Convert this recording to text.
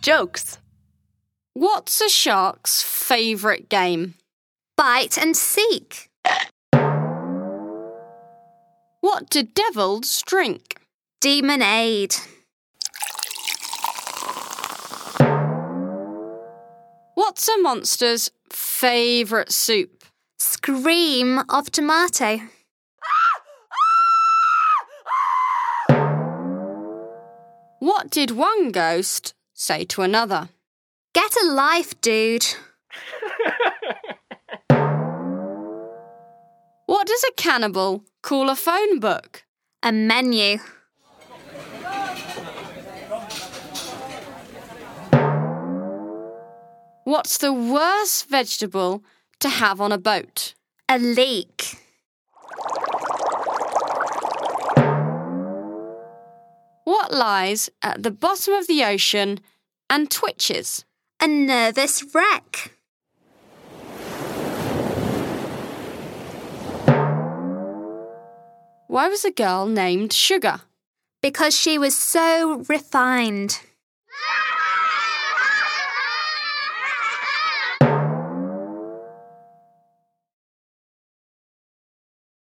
Jokes. What's a shark's favourite game? Bite and seek. What do devils drink? Demonade. What's a monster's favourite soup? Scream of tomato. What did one ghost say to another? Get a life, dude. What does a cannibal call a phone book? A menu. What's the worst vegetable to have on a boat? A leek. What lies at the bottom of the ocean and twitches? A nervous wreck. Why was a girl named Sugar? Because she was so refined.